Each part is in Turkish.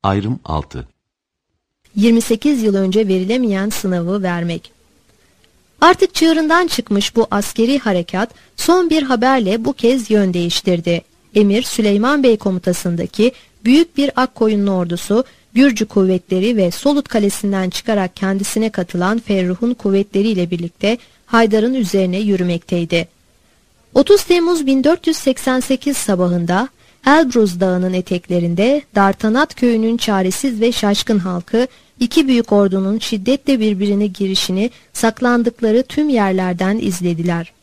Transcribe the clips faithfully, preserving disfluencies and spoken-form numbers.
Ayrım altı. yirmi sekiz yıl önce verilemeyen sınavı vermek. Artık çığırından çıkmış bu askeri harekat son bir haberle bu kez yön değiştirdi. Emir Süleyman Bey komutasındaki büyük bir Akkoyunlu ordusu, Gürcü kuvvetleri ve Solut Kalesi'nden çıkarak kendisine katılan Ferruh'un kuvvetleriyle birlikte Haydar'ın üzerine yürümekteydi. otuz Temmuz bin dört yüz seksen sekiz sabahında Elbruz Dağı'nın eteklerinde Dartanat köyünün çaresiz ve şaşkın halkı, iki büyük ordunun şiddetle birbirine girişini saklandıkları tüm yerlerden izlediler.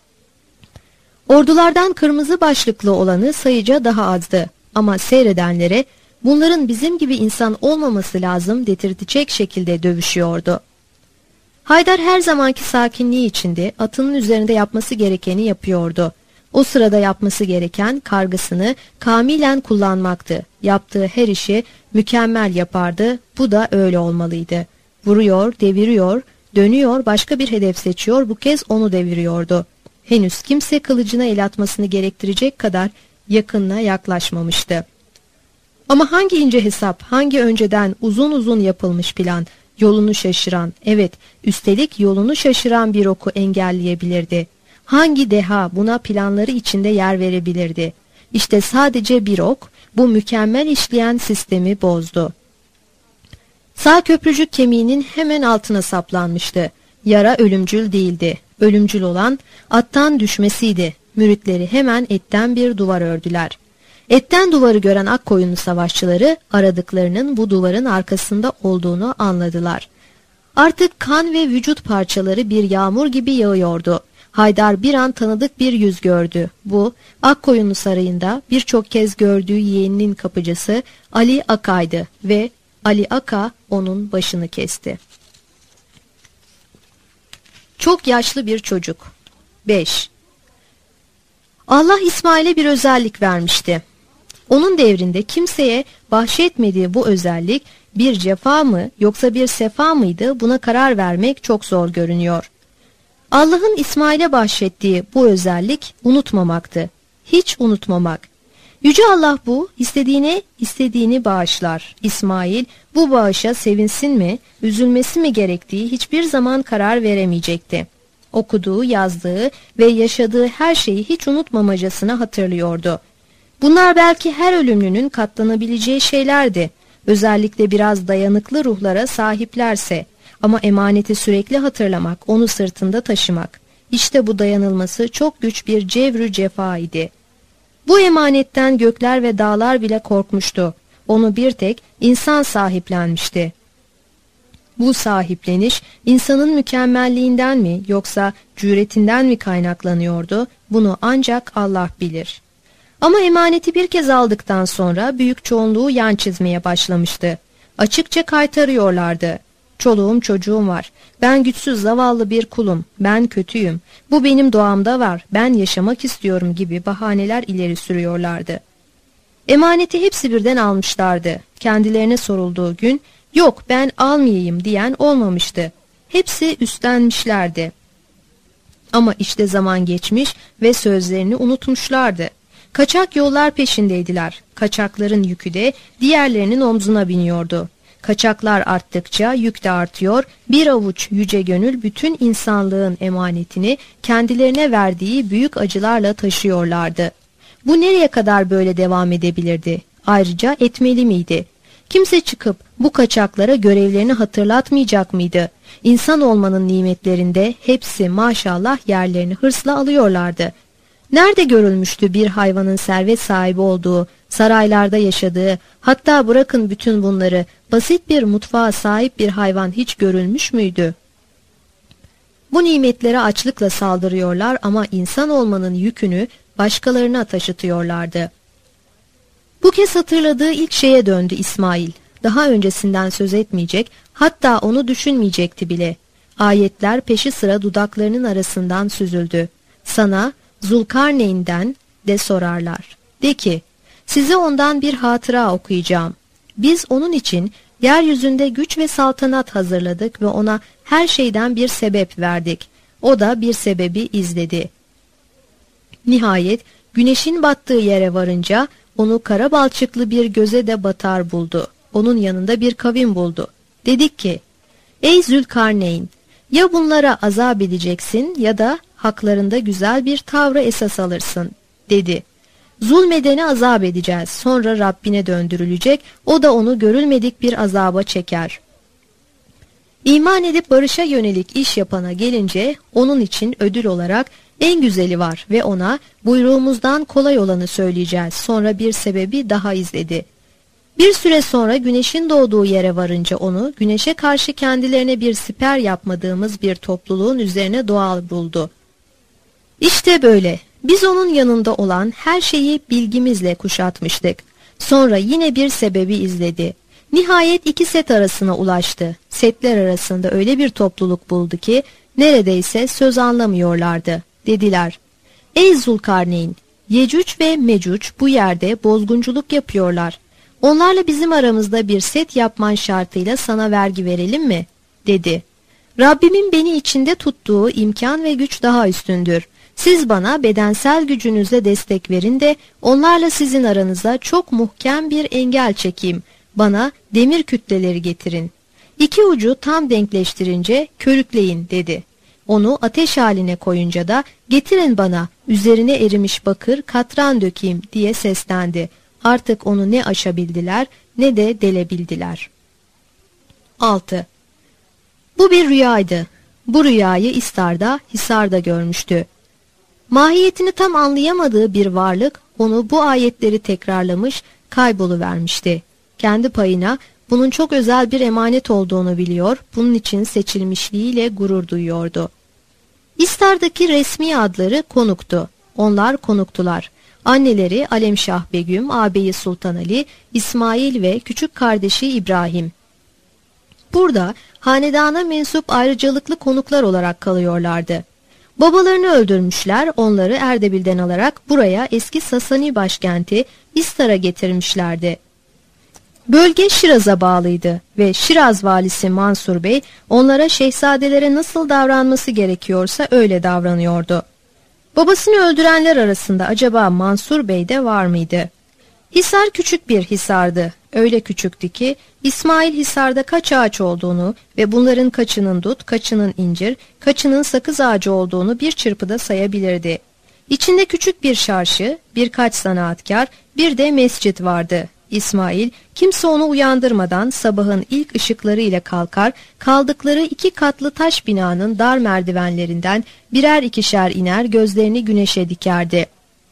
Ordulardan kırmızı başlıklı olanı sayıca daha azdı ama seyredenlere bunların bizim gibi insan olmaması lazım dedirtecek şekilde dövüşüyordu. Haydar her zamanki sakinliği içinde atının üzerinde yapması gerekeni yapıyordu. O sırada yapması gereken kargısını kamilen kullanmaktı. Yaptığı her işi mükemmel yapardı. Bu da öyle olmalıydı. Vuruyor, deviriyor, dönüyor, başka bir hedef seçiyor, bu kez onu deviriyordu. Henüz kimse kılıcına el atmasını gerektirecek kadar yakınına yaklaşmamıştı. Ama hangi ince hesap, hangi önceden uzun uzun yapılmış plan, yolunu şaşıran, evet üstelik yolunu şaşıran bir oku engelleyebilirdi? Hangi deha buna planları içinde yer verebilirdi? İşte sadece bir ok bu mükemmel işleyen sistemi bozdu. Sağ köprücük kemiğinin hemen altına saplanmıştı. Yara ölümcül değildi. Ölümcül olan attan düşmesiydi. Müritleri hemen etten bir duvar ördüler. Etten duvarı gören Akkoyunlu savaşçıları aradıklarının bu duvarın arkasında olduğunu anladılar. Artık kan ve vücut parçaları bir yağmur gibi yağıyordu. Haydar bir an tanıdık bir yüz gördü. Bu Akkoyunlu sarayında birçok kez gördüğü yeğeninin kapıcısı Ali Aka'ydı ve Ali Aka onun başını kesti. Çok yaşlı bir çocuk. beş. Allah İsmail'e bir özellik vermişti. Onun devrinde kimseye bahşetmediği bu özellik bir cefa mı yoksa bir sefa mıydı, buna karar vermek çok zor görünüyor. Allah'ın İsmail'e bahşettiği bu özellik unutmamaktı. Hiç unutmamak. Yüce Allah bu istediğine istediğini bağışlar. İsmail bu bağışa sevinsin mi, üzülmesi mi gerektiği hiçbir zaman karar veremeyecekti. Okuduğu, yazdığı ve yaşadığı her şeyi hiç unutmamacasına hatırlıyordu. Bunlar belki her ölümlünün katlanabileceği şeylerdi. Özellikle biraz dayanıklı ruhlara sahiplerse. Ama emaneti sürekli hatırlamak, onu sırtında taşımak. İşte bu dayanılması çok güç bir cevrü cefa idi. Bu emanetten gökler ve dağlar bile korkmuştu. Onu bir tek insan sahiplenmişti. Bu sahipleniş insanın mükemmelliğinden mi yoksa cüretinden mi kaynaklanıyordu? Bunu ancak Allah bilir. Ama emaneti bir kez aldıktan sonra büyük çoğunluğu yan çizmeye başlamıştı. Açıkça kaytarıyorlardı. Çoluğum çocuğum var. Ben güçsüz zavallı bir kulum. Ben kötüyüm. Bu benim doğamda var. Ben yaşamak istiyorum gibi bahaneler ileri sürüyorlardı. Emaneti hepsi birden almışlardı. Kendilerine sorulduğu gün yok ben almayayım diyen olmamıştı. Hepsi üstlenmişlerdi. Ama işte zaman geçmiş ve sözlerini unutmuşlardı. Kaçak yollar peşindeydiler. Kaçakların yükü de diğerlerinin omzuna biniyordu. Kaçaklar arttıkça yük de artıyor, bir avuç yüce gönül bütün insanlığın emanetini kendilerine verdiği büyük acılarla taşıyorlardı. Bu nereye kadar böyle devam edebilirdi? Ayrıca etmeli miydi? Kimse çıkıp bu kaçaklara görevlerini hatırlatmayacak mıydı? İnsan olmanın nimetlerinde hepsi maşallah yerlerini hırsla alıyorlardı. Nerede görülmüştü bir hayvanın servet sahibi olduğu, saraylarda yaşadığı, hatta bırakın bütün bunları, basit bir mutfağa sahip bir hayvan hiç görülmüş müydü? Bu nimetlere açlıkla saldırıyorlar ama insan olmanın yükünü başkalarına taşıtıyorlardı. Bu kez hatırladığı ilk şeye döndü İsmail. Daha öncesinden söz etmeyecek, hatta onu düşünmeyecekti bile. Ayetler peşi sıra dudaklarının arasından süzüldü. Sana Zulkarneyn'den de sorarlar. De ki, size ondan bir hatıra okuyacağım. Biz onun için yeryüzünde güç ve saltanat hazırladık ve ona her şeyden bir sebep verdik. O da bir sebebi izledi. Nihayet güneşin battığı yere varınca onu kara balçıklı bir göze de batar buldu. onun yanında bir kavim buldu. Dedik ki, ey Zülkarneyn, ya bunlara azap edeceksin ya da haklarında güzel bir tavrı esas alırsın, dedi. Zulmedeni azap edeceğiz, sonra Rabbine döndürülecek, o da onu görülmedik bir azaba çeker. İman edip barışa yönelik iş yapana gelince onun için ödül olarak en güzeli var ve ona buyruğumuzdan kolay olanı söyleyeceğiz. Sonra bir sebebi daha izledi. Bir süre sonra güneşin doğduğu yere varınca onu güneşe karşı kendilerine bir siper yapmadığımız bir topluluğun üzerine doğal buldu. İşte böyle biz onun yanında olan her şeyi bilgimizle kuşatmıştık. Sonra yine bir sebebi izledi. Nihayet iki set arasına ulaştı. Setler arasında öyle bir topluluk buldu ki neredeyse söz anlamıyorlardı. Dediler, ey Zulkarneyn, Yecüc ve Mecüc bu yerde bozgunculuk yapıyorlar. Onlarla bizim aramızda bir set yapman şartıyla sana vergi verelim mi? Dedi. Rabbimin beni içinde tuttuğu imkan ve güç daha üstündür. Siz bana bedensel gücünüzle destek verin de onlarla sizin aranıza çok muhkem bir engel çekeyim. Bana demir kütleleri getirin. İki ucu tam denkleştirince körükleyin, dedi. Onu ateş haline koyunca da getirin bana üzerine erimiş bakır katran dökeyim diye seslendi. Artık onu ne aşabildiler ne de delebildiler. altı. Bu bir rüyaydı. Bu rüyayı İstar'da, Hisar'da görmüştü. Mahiyetini tam anlayamadığı bir varlık onu bu ayetleri tekrarlamış, kayboluvermişti. Kendi payına bunun çok özel bir emanet olduğunu biliyor, bunun için seçilmişliğiyle gurur duyuyordu. İstar'daki resmi adları konuktu. Onlar konuktular. Anneleri Alemşah Begüm, ağabeyi Sultan Ali, İsmail ve küçük kardeşi İbrahim. Burada hanedana mensup ayrıcalıklı konuklar olarak kalıyorlardı. Babalarını öldürmüşler, onları Erdebil'den alarak buraya eski Sasani başkenti İstar'a getirmişlerdi. Bölge Şiraz'a bağlıydı ve Şiraz valisi Mansur Bey onlara şehzadelere nasıl davranması gerekiyorsa öyle davranıyordu. Babasını öldürenler arasında acaba Mansur Bey de var mıydı? Hisar küçük bir hisardı. Öyle küçüktü ki İsmail Hisar'da kaç ağaç olduğunu ve bunların kaçının dut, kaçının incir, kaçının sakız ağacı olduğunu bir çırpıda sayabilirdi. İçinde küçük bir çarşı, birkaç zanaatkar, bir de mescit vardı. İsmail, kimse onu uyandırmadan sabahın ilk ışıkları ile kalkar, kaldıkları iki katlı taş binanın dar merdivenlerinden birer ikişer iner, gözlerini güneşe dikerdi.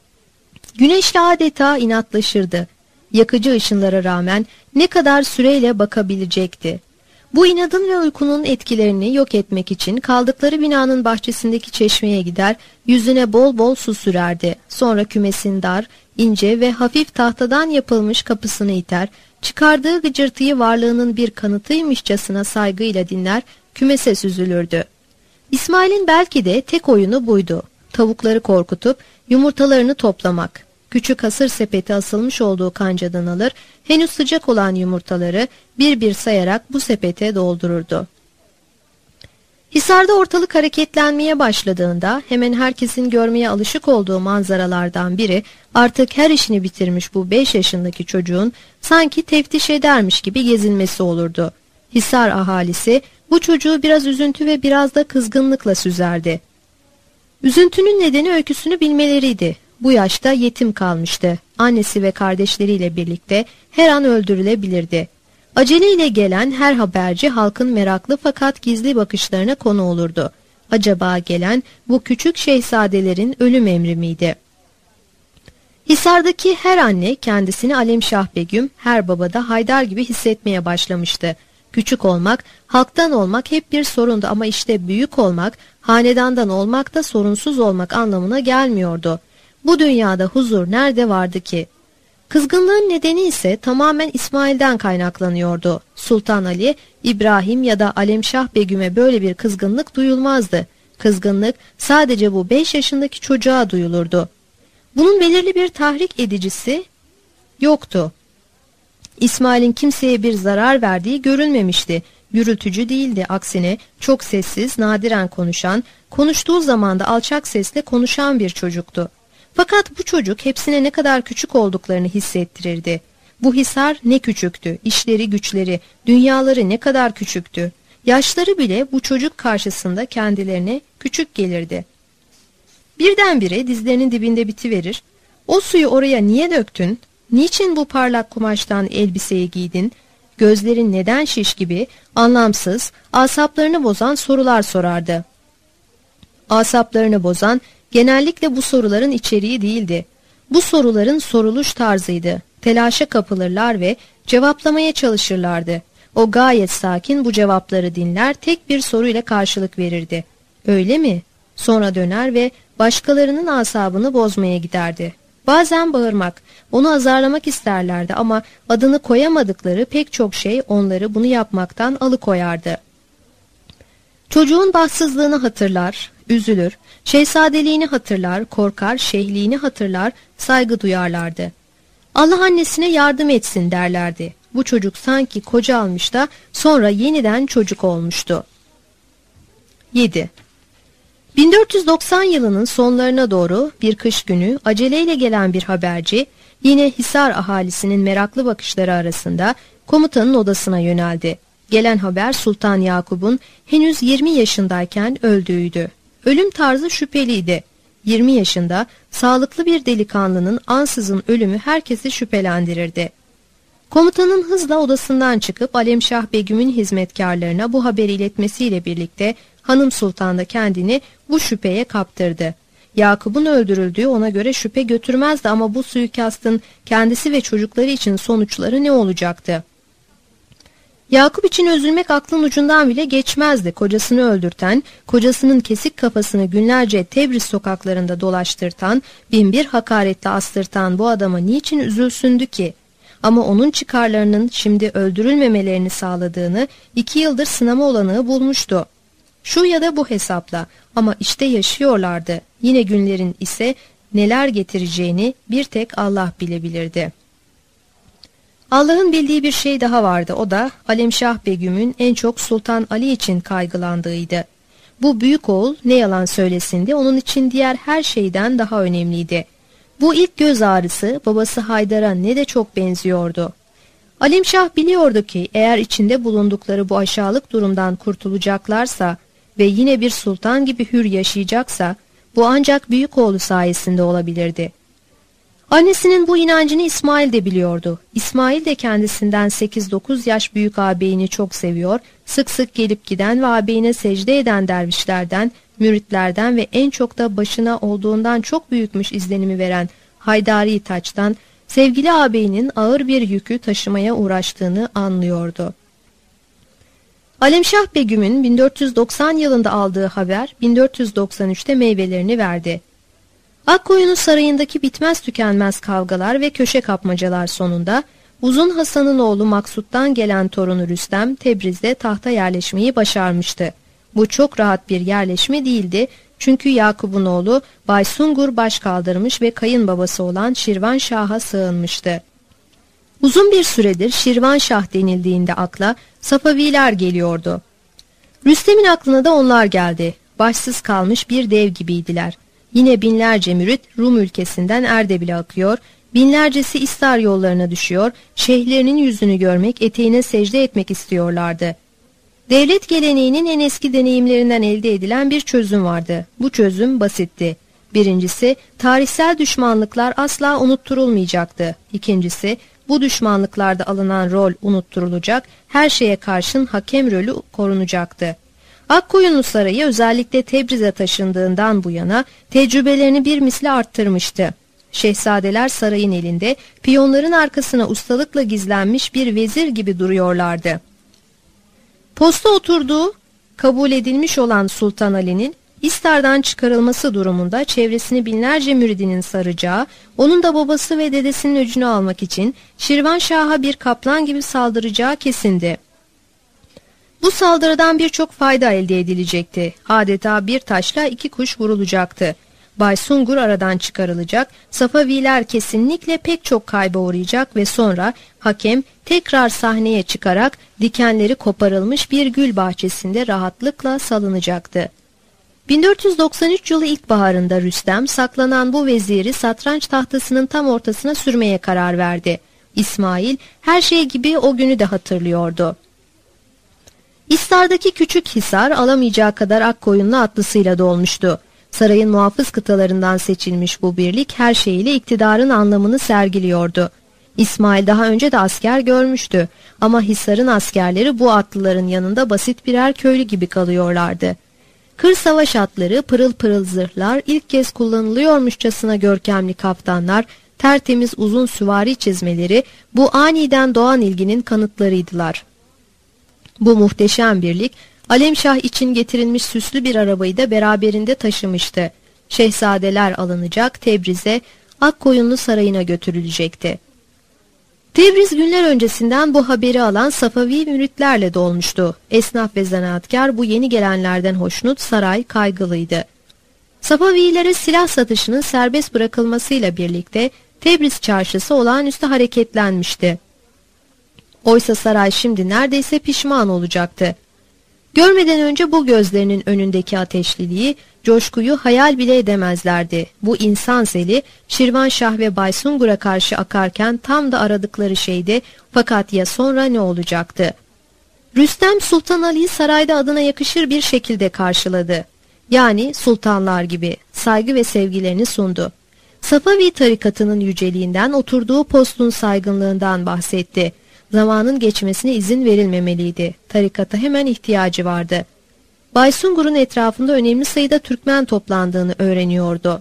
Güneşle adeta inatlaşırdı. Yakıcı ışınlara rağmen ne kadar süreyle bakabilecekti. Bu inadın ve uykunun etkilerini yok etmek için kaldıkları binanın bahçesindeki çeşmeye gider, yüzüne bol bol su sürerdi. Sonra kümesin dar, ince ve hafif tahtadan yapılmış kapısını iter, çıkardığı gıcırtıyı varlığının bir kanıtıymışçasına saygıyla dinler, kümese süzülürdü. İsmail'in belki de tek oyunu buydu. Tavukları korkutup yumurtalarını toplamak. Küçük hasır sepeti asılmış olduğu kancadan alır, henüz sıcak olan yumurtaları bir bir sayarak bu sepete doldururdu. Hisar'da ortalık hareketlenmeye başladığında hemen herkesin görmeye alışık olduğu manzaralardan biri artık her işini bitirmiş bu beş yaşındaki çocuğun sanki teftiş edermiş gibi gezinmesi olurdu. Hisar ahalisi bu çocuğu biraz üzüntü ve biraz da kızgınlıkla süzerdi. Üzüntünün nedeni öyküsünü bilmeleriydi. Bu yaşta yetim kalmıştı. Annesi ve kardeşleriyle birlikte her an öldürülebilirdi. Aceleyle gelen her haberci halkın meraklı fakat gizli bakışlarına konu olurdu. Acaba gelen bu küçük şehzadelerin ölüm emri miydi? Hisar'daki her anne kendisini Alemşah Begüm, her babada Haydar gibi hissetmeye başlamıştı. Küçük olmak, halktan olmak hep bir sorundu ama işte büyük olmak, hanedandan olmak da sorunsuz olmak anlamına gelmiyordu. Bu dünyada huzur nerede vardı ki? Kızgınlığın nedeni ise tamamen İsmail'den kaynaklanıyordu. Sultan Ali, İbrahim ya da Alemşah Begüm'e böyle bir kızgınlık duyulmazdı. Kızgınlık sadece bu beş yaşındaki çocuğa duyulurdu. Bunun belirli bir tahrik edicisi yoktu. İsmail'in kimseye bir zarar verdiği görülmemişti. Gürültücü değildi, aksine çok sessiz, nadiren konuşan, konuştuğu zaman da alçak sesle konuşan bir çocuktu. Fakat bu çocuk hepsine ne kadar küçük olduklarını hissettirirdi. Bu hisar ne küçüktü, işleri güçleri, dünyaları ne kadar küçüktü. Yaşları bile bu çocuk karşısında kendilerine küçük gelirdi. Birdenbire dizlerinin dibinde bitiverir. O suyu oraya niye döktün? Niçin bu parlak kumaştan elbiseyi giydin? Gözlerin neden şiş gibi, anlamsız, asaplarını bozan sorular sorardı. Asaplarını bozan genellikle bu soruların içeriği değildi. Bu soruların soruluş tarzıydı. Telaşa kapılırlar ve cevaplamaya çalışırlardı. O gayet sakin bu cevapları dinler, tek bir soruyla karşılık verirdi. Öyle mi? Sonra döner ve başkalarının asabını bozmaya giderdi. Bazen bağırmak, onu azarlamak isterlerdi ama adını koyamadıkları pek çok şey onları bunu yapmaktan alıkoyardı. Çocuğun bahtsızlığını hatırlar, üzülür, şehzadeliğini hatırlar, korkar, şeyhliğini hatırlar, saygı duyarlardı. Allah annesine yardım etsin derlerdi. Bu çocuk sanki koca almış da sonra yeniden çocuk olmuştu. yedi. bin dört yüz doksan yılının sonlarına doğru bir kış günü aceleyle gelen bir haberci yine Hisar ahalisinin meraklı bakışları arasında komutanın odasına yöneldi. Gelen haber Sultan Yakup'un henüz yirmi yaşındayken öldüğüydü. Ölüm tarzı şüpheliydi. yirmi yaşında sağlıklı bir delikanlının ansızın ölümü herkesi şüphelendirirdi. Komutanın hızla odasından çıkıp Alemşah Begüm'ün hizmetkarlarına bu haberi iletmesiyle birlikte Hanım Sultan da kendini bu şüpheye kaptırdı. Yakup'un öldürüldüğü ona göre şüphe götürmezdi ama bu suikastın kendisi ve çocukları için sonuçları ne olacaktı? Yakup için üzülmek aklın ucundan bile geçmezdi. Kocasını öldürten, kocasının kesik kafasını günlerce Tebriz sokaklarında dolaştırtan, binbir hakaretle astırtan bu adama niçin üzülsündü ki? Ama onun çıkarlarının şimdi öldürülmemelerini sağladığını iki yıldır sınama olanağı bulmuştu. Şu ya da bu hesapla ama işte yaşıyorlardı. Yine günlerin ise neler getireceğini bir tek Allah bilebilirdi. Allah'ın bildiği bir şey daha vardı, o da Alemşah Begüm'ün en çok Sultan Ali için kaygılandığıydı. Bu büyük oğul ne yalan söylesin de onun için diğer her şeyden daha önemliydi. Bu ilk göz ağrısı babası Haydar'a ne de çok benziyordu. Alemşah biliyordu ki eğer içinde bulundukları bu aşağılık durumdan kurtulacaklarsa ve yine bir sultan gibi hür yaşayacaksa bu ancak büyük oğlu sayesinde olabilirdi. Annesinin bu inancını İsmail de biliyordu. İsmail de kendisinden sekiz dokuz yaş büyük ağabeyini çok seviyor, sık sık gelip giden ve ağabeyine secde eden dervişlerden, müritlerden ve en çok da başına olduğundan çok büyükmüş izlenimi veren Haydari Taç'tan sevgili ağabeyinin ağır bir yükü taşımaya uğraştığını anlıyordu. Alemşah Begüm'ün bin dört yüz doksan yılında aldığı haber bin dört yüz doksan üçte meyvelerini verdi. Akkoyunlu sarayındaki bitmez tükenmez kavgalar ve köşe kapmacalar sonunda Uzun Hasan'ın oğlu Maksut'tan gelen torunu Rüstem Tebriz'de tahta yerleşmeyi başarmıştı. Bu çok rahat bir yerleşme değildi çünkü Yakup'un oğlu Baysungur baş kaldırmış ve kayınbabası olan Şirvanşah'a sığınmıştı. Uzun bir süredir Şirvanşah denildiğinde akla Safaviler geliyordu. Rüstem'in aklına da onlar geldi. Başsız kalmış bir dev gibiydiler. Yine binlerce mürit Rum ülkesinden Erdebil'e akıyor, binlercesi İstar yollarına düşüyor, şeyhlerinin yüzünü görmek, eteğine secde etmek istiyorlardı. Devlet geleneğinin en eski deneyimlerinden elde edilen bir çözüm vardı. Bu çözüm basitti. Birincisi, tarihsel düşmanlıklar asla unutturulmayacaktı. İkincisi, bu düşmanlıklarda alınan rol unutturulacak, her şeye karşın hakem rolü korunacaktı. Akkoyunlu Sarayı özellikle Tebriz'e taşındığından bu yana tecrübelerini bir misli arttırmıştı. Şehzadeler sarayın elinde, piyonların arkasına ustalıkla gizlenmiş bir vezir gibi duruyorlardı. Posta oturduğu, kabul edilmiş olan Sultan Ali'nin İstar'dan çıkarılması durumunda çevresini binlerce müridinin saracağı, onun da babası ve dedesinin öcünü almak için Şirvanşah'a bir kaplan gibi saldıracağı kesindi. Bu saldırıdan birçok fayda elde edilecekti. Adeta bir taşla iki kuş vurulacaktı. Baysungur aradan çıkarılacak, Safaviler kesinlikle pek çok kayba uğrayacak ve sonra hakem tekrar sahneye çıkarak dikenleri koparılmış bir gül bahçesinde rahatlıkla salınacaktı. bin dört yüz doksan üç yılı ilkbaharında Rüstem saklanan bu veziri satranç tahtasının tam ortasına sürmeye karar verdi. İsmail her şey gibi o günü de hatırlıyordu. İstar'daki küçük hisar alamayacağı kadar Akkoyunlu atlısıyla dolmuştu. Sarayın muhafız kıtalarından seçilmiş bu birlik her şeyiyle iktidarın anlamını sergiliyordu. İsmail daha önce de asker görmüştü ama Hisar'ın askerleri bu atlıların yanında basit birer köylü gibi kalıyorlardı. Kır savaş atları, pırıl pırıl zırhlar, ilk kez kullanılıyormuşçasına görkemli kaftanlar, tertemiz uzun süvari çizmeleri bu aniden doğan ilginin kanıtlarıydılar. Bu muhteşem birlik, Alemşah için getirilmiş süslü bir arabayı da beraberinde taşımıştı. Şehzadeler alınacak, Tebriz'e, Akkoyunlu Sarayı'na götürülecekti. Tebriz günler öncesinden bu haberi alan Safavi müritlerle dolmuştu. Esnaf ve zanaatkar bu yeni gelenlerden hoşnut, saray kaygılıydı. Safavilere silah satışının serbest bırakılmasıyla birlikte Tebriz çarşısı olağanüstü hareketlenmişti. Oysa saray şimdi neredeyse pişman olacaktı. Görmeden önce bu gözlerinin önündeki ateşliliği, coşkuyu hayal bile edemezlerdi. Bu insan seli Şirvanşah ve Baysungur'a karşı akarken tam da aradıkları şeydi, fakat ya sonra ne olacaktı? Rüstem Sultan Ali'yi sarayda adına yakışır bir şekilde karşıladı. Yani sultanlar gibi saygı ve sevgilerini sundu. Safavi tarikatının yüceliğinden, oturduğu postun saygınlığından bahsetti. Zamanın geçmesine izin verilmemeliydi. Tarikata hemen ihtiyacı vardı. Baysungur'un etrafında önemli sayıda Türkmen toplandığını öğreniyordu.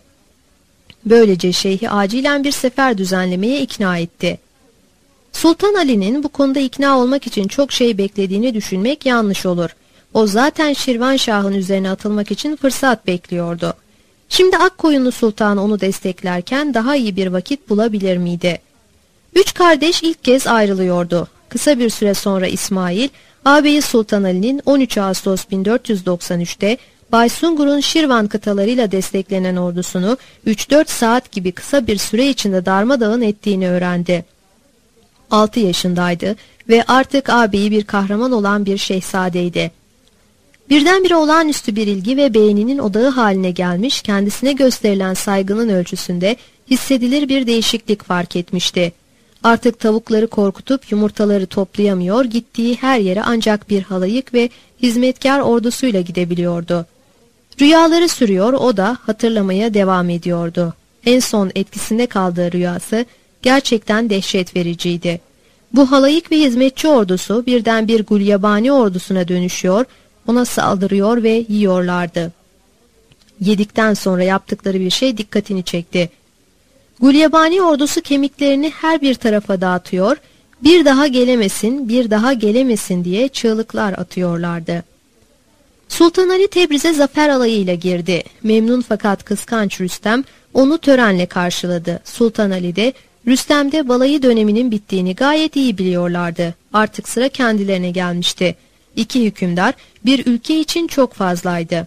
Böylece şeyhi acilen bir sefer düzenlemeye ikna etti. Sultan Ali'nin bu konuda ikna olmak için çok şey beklediğini düşünmek yanlış olur. O zaten Şirvanşah'ın üzerine atılmak için fırsat bekliyordu. Şimdi Akkoyunlu Sultan onu desteklerken daha iyi bir vakit bulabilir miydi? Üç kardeş ilk kez ayrılıyordu. Kısa bir süre sonra İsmail, ağabeyi Sultan Ali'nin on üç Ağustos bin dört yüz doksan üç'te Baysungur'un Şirvan kıtalarıyla desteklenen ordusunu üç dört saat gibi kısa bir süre içinde darmadağın ettiğini öğrendi. altı yaşındaydı ve artık ağabeyi bir kahraman olan bir şehzadeydi. Birdenbire olağanüstü bir ilgi ve beğeninin odağı haline gelmiş, kendisine gösterilen saygının ölçüsünde hissedilir bir değişiklik fark etmişti. Artık tavukları korkutup yumurtaları toplayamıyor, gittiği her yere ancak bir halayık ve hizmetkar ordusuyla gidebiliyordu. Rüyaları sürüyor, o da hatırlamaya devam ediyordu. En son etkisinde kaldığı rüyası gerçekten dehşet vericiydi. Bu halayık ve hizmetçi ordusu birden bir Gulyabani ordusuna dönüşüyor, ona saldırıyor ve yiyorlardı. Yedikten sonra yaptıkları bir şey dikkatini çekti. Gulyabani ordusu kemiklerini her bir tarafa dağıtıyor, bir daha gelemesin, bir daha gelemesin diye çığlıklar atıyorlardı. Sultan Ali Tebriz'e zafer alayıyla girdi. Memnun fakat kıskanç Rüstem onu törenle karşıladı. Sultan Ali de Rüstem de balayı döneminin bittiğini gayet iyi biliyorlardı. Artık sıra kendilerine gelmişti. İki hükümdar bir ülke için çok fazlaydı.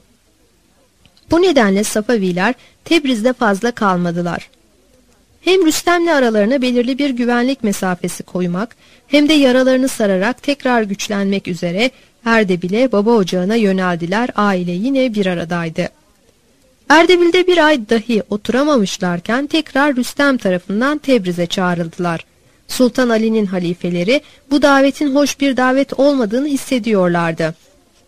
Bu nedenle Safaviler Tebriz'de fazla kalmadılar. Hem Rüstem'le aralarına belirli bir güvenlik mesafesi koymak, hem de yaralarını sararak tekrar güçlenmek üzere Erdebil'e, baba ocağına yöneldiler. Aile yine bir aradaydı. Erdebil'de bir ay dahi oturamamışlarken tekrar Rüstem tarafından Tebriz'e çağrıldılar. Sultan Ali'nin halifeleri bu davetin hoş bir davet olmadığını hissediyorlardı.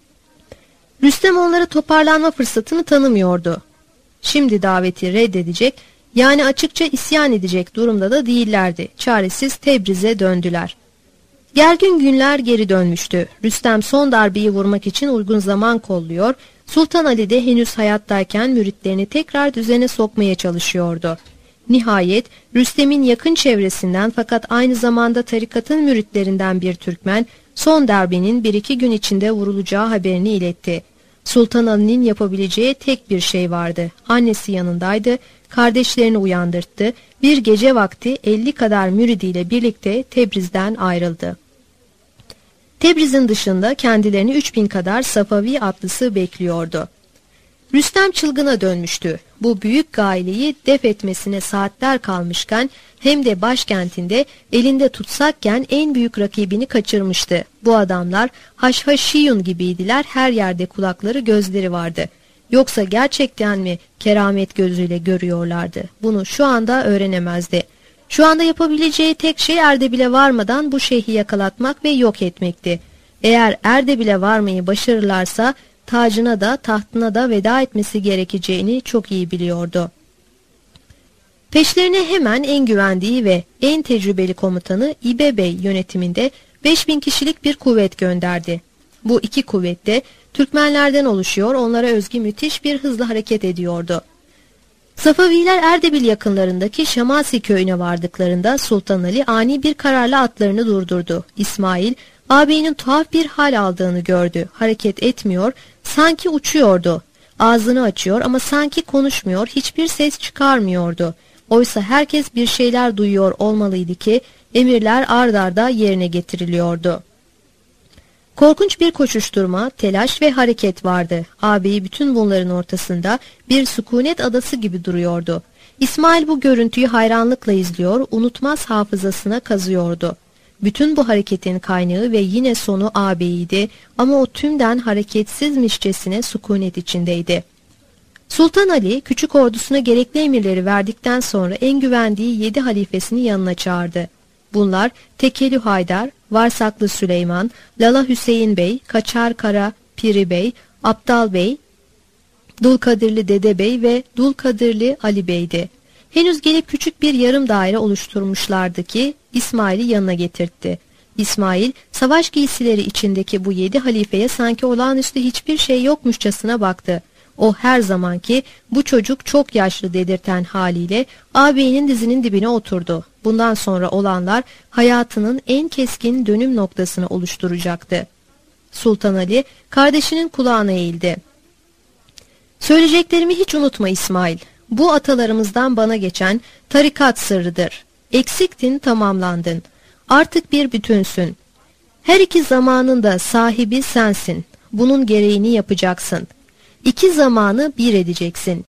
Rüstem onlara toparlanma fırsatını tanımıyordu. Şimdi daveti reddedecek, yani açıkça isyan edecek durumda da değillerdi. Çaresiz Tebriz'e döndüler. Gergin günler geri dönmüştü. Rüstem son darbeyi vurmak için uygun zaman kolluyor, Sultan Ali de henüz hayattayken müritlerini tekrar düzene sokmaya çalışıyordu. Nihayet Rüstem'in yakın çevresinden fakat aynı zamanda tarikatın müritlerinden bir Türkmen, son darbenin bir iki gün içinde vurulacağı haberini iletti. Sultan Ali'nin yapabileceği tek bir şey vardı. Annesi yanındaydı, kardeşlerini uyandırttı, bir gece vakti elli kadar müridiyle birlikte Tebriz'den ayrıldı. Tebriz'in dışında kendilerini üç bin kadar Safavi atlısı bekliyordu. Rüstem çılgına dönmüştü. Bu büyük gaileyi def etmesine saatler kalmışken hem de başkentinde elinde tutsakken en büyük rakibini kaçırmıştı. Bu adamlar Haşhaşiyun gibiydiler, her yerde kulakları gözleri vardı. Yoksa gerçekten mi keramet gözüyle görüyorlardı? Bunu şu anda öğrenemezdi. Şu anda yapabileceği tek şey Erdebil'e varmadan bu şeyhi yakalatmak ve yok etmekti. Eğer Erdebil'e varmayı başarırlarsa tacına da tahtına da veda etmesi gerekeceğini çok iyi biliyordu. Peşlerine hemen en güvendiği ve en tecrübeli komutanı İbe Bey yönetiminde beş bin kişilik bir kuvvet gönderdi. Bu iki kuvvet de Türkmenlerden oluşuyor, onlara özgü müthiş bir hızla hareket ediyordu. Safaviler Erdebil yakınlarındaki Şamasi köyüne vardıklarında Sultan Ali ani bir kararla atlarını durdurdu. İsmail, ağabeyinin tuhaf bir hal aldığını gördü. Hareket etmiyor, sanki uçuyordu. Ağzını açıyor ama sanki konuşmuyor, hiçbir ses çıkarmıyordu. Oysa herkes bir şeyler duyuyor olmalıydı ki emirler ard arda yerine getiriliyordu. Korkunç bir koşuşturma, telaş ve hareket vardı. Ağabeyi bütün bunların ortasında bir sükunet adası gibi duruyordu. İsmail bu görüntüyü hayranlıkla izliyor, unutmaz hafızasına kazıyordu. Bütün bu hareketin kaynağı ve yine sonu ağabeyiydi ama o tümden hareketsizmişçesine sükunet içindeydi. Sultan Ali küçük ordusuna gerekli emirleri verdikten sonra en güvendiği yedi halifesini yanına çağırdı. Bunlar Tekeli Haydar, Varsaklı Süleyman, Lala Hüseyin Bey, Kaçar Kara Piri Bey, Abdal Bey, Dulkadirli Dede Bey ve Dulkadirli Ali Bey'di. Henüz gelip küçük bir yarım daire oluşturmuşlardı ki İsmail'i yanına getirtti. İsmail, savaş giysileri içindeki bu yedi halifeye sanki olağanüstü hiçbir şey yokmuşçasına baktı. O her zamanki bu çocuk çok yaşlı dedirten haliyle ağabeyinin dizinin dibine oturdu. Bundan sonra olanlar hayatının en keskin dönüm noktasını oluşturacaktı. Sultan Ali kardeşinin kulağına eğildi. "Söyleyeceklerimi hiç unutma İsmail. Bu atalarımızdan bana geçen tarikat sırrıdır. Eksiktin, tamamlandın. Artık bir bütünsün. Her iki zamanın da sahibi sensin. Bunun gereğini yapacaksın. İki zamanı bir edeceksin.